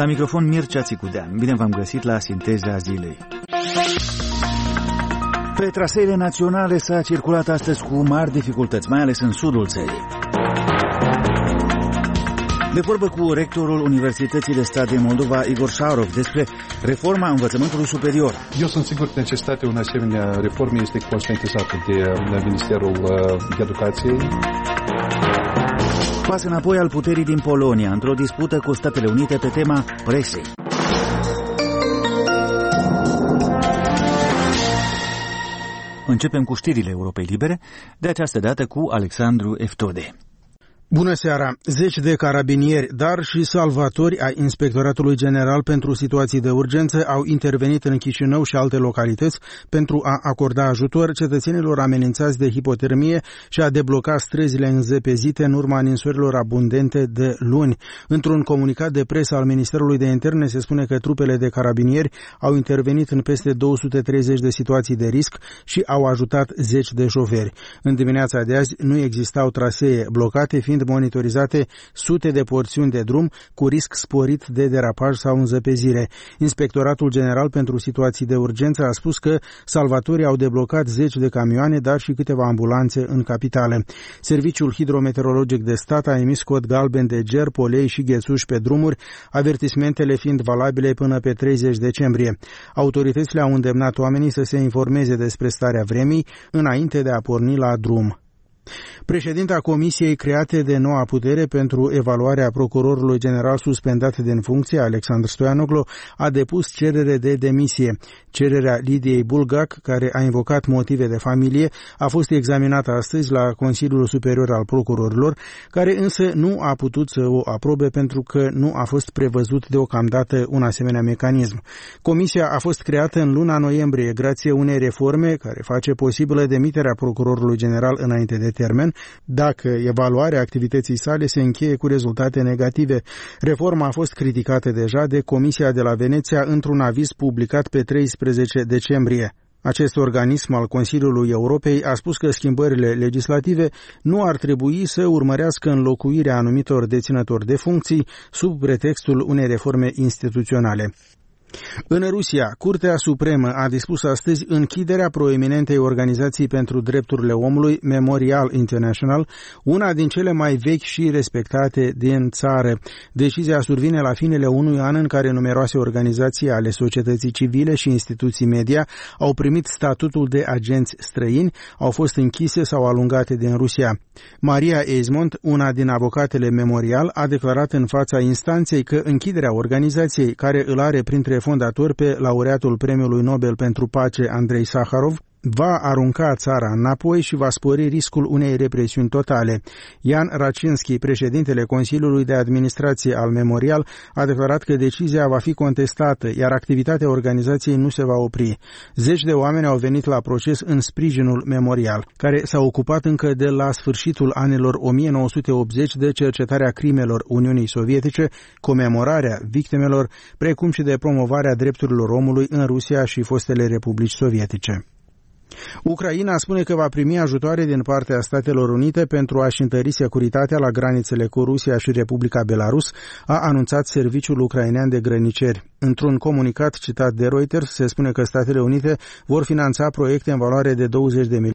La microfon Mircea Țicudean. Bine v-am găsit la Sinteza Zilei. Pe traseele naționale s-a circulat astăzi cu mari dificultăți, mai ales în sudul țării. De vorbă cu rectorul Universității de Stat din Moldova, Igor Șarov, despre reforma învățământului superior. Eu sunt sigur că necesitatea unei asemenea reforme este conștientizată de Ministerul Educației. Pas înapoi al puterii din Polonia, într-o dispută cu Statele Unite pe tema presei. Începem cu știrile Europei Libere, de această dată cu Alexandru Eftode. Bună seara! Zeci de carabinieri, dar și salvatori ai Inspectoratului General pentru Situații de Urgență au intervenit în Chișinău și alte localități pentru a acorda ajutor cetățenilor amenințați de hipotermie și a debloca străzile înzepezite în urma ninsorilor abundente de luni. Într-un comunicat de presă al Ministerului de Interne se spune că trupele de carabinieri au intervenit în peste 230 de situații de risc și au ajutat zeci de șoferi. În dimineața de azi nu existau trasee blocate, fiind monitorizate sute de porțiuni de drum cu risc sporit de derapaj sau înzăpezire. Inspectoratul General pentru Situații de Urgență a spus că salvatorii au deblocat zeci de camioane, dar și câteva ambulanțe în capitală. Serviciul Hidrometeorologic de Stat a emis cod galben de ger, polei și ghețuși pe drumuri, avertismentele fiind valabile până pe 30 decembrie. Autoritățile au îndemnat oamenii să se informeze despre starea vremii înainte de a porni la drum. Președinta Comisiei create de Noua Putere pentru evaluarea procurorului general suspendat din funcție, Alexandru Stoianoglu, a depus cerere de demisie. Cererea Lidiei Bulgac, care a invocat motive de familie, a fost examinată astăzi la Consiliul Superior al Procurorilor, care însă nu a putut să o aprobe pentru că nu a fost prevăzut deocamdată un asemenea mecanism. Comisia a fost creată în luna noiembrie grație unei reforme care face posibilă demiterea procurorului general înainte de termen, dacă evaluarea activității sale se încheie cu rezultate negative. Reforma a fost criticată deja de Comisia de la Veneția într-un aviz publicat pe 13 decembrie. Acest organism al Consiliului Europei a spus că schimbările legislative nu ar trebui să urmărească înlocuirea anumitor deținători de funcții sub pretextul unei reforme instituționale. În Rusia, Curtea Supremă a dispus astăzi închiderea proeminentei organizații pentru drepturile omului Memorial International, una din cele mai vechi și respectate din țară. Decizia survine la finele unui an în care numeroase organizații ale societății civile și instituții media au primit statutul de agenți străini, au fost închise sau alungate din Rusia. Maria Eismont, una din avocatele Memorial, a declarat în fața instanței că închiderea organizației, care îl are printre fondator pe laureatul Premiului Nobel pentru Pace Andrei Saharov, va arunca țara înapoi și va spori riscul unei represiuni totale. Ian Racinski, președintele Consiliului de Administrație al Memorial, a declarat că decizia va fi contestată, iar activitatea organizației nu se va opri. Zeci de oameni au venit la proces în sprijinul Memorial, care s-a ocupat încă de la sfârșitul anilor 1980 de cercetarea crimelor Uniunii Sovietice, comemorarea victimelor, precum și de promovarea drepturilor omului în Rusia și fostele republici sovietice. Ucraina spune că va primi ajutoare din partea Statelor Unite pentru a-și întări securitatea la granițele cu Rusia și Republica Belarus, a anunțat Serviciul Ucrainean de Grăniceri. Într-un comunicat citat de Reuters se spune că Statele Unite vor finanța proiecte în valoare de 20 de